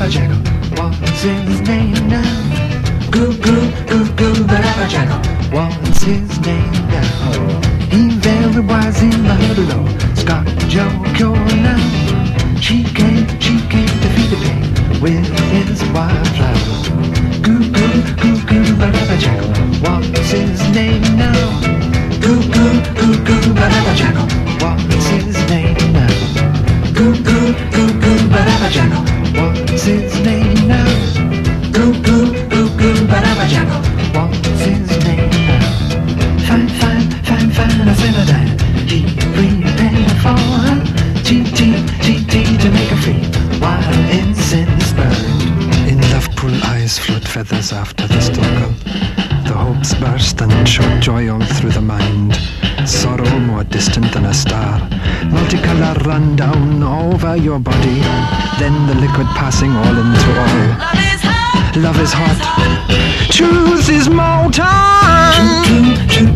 Jackal, what's his name now? Goo goo goo goo Barabba Jackal, what's his name now? He very wise in the below, Scott Joe Cure now. She came to feed the pig with his wildflower. Goo goo goo goo Barabba Jackal, what's his name now? Goo goo goo goo Barabba Jackal, what's his name now? Goo goo goo goo Barabba Jackal, what's his name now? Goo goo goo goo Barabba Jackal, what's his name now? Fine, fine, fine, fine, I said that he prepared for her. T to make her free while incense burned. In Lovepool eyes float feathers after the struggle. The hopes burst and shot joy all through the mind. Sorrow more distant than a star. Multicolour run down over your body. Then the liquid passing all into all. Love is hot. Truth is molten.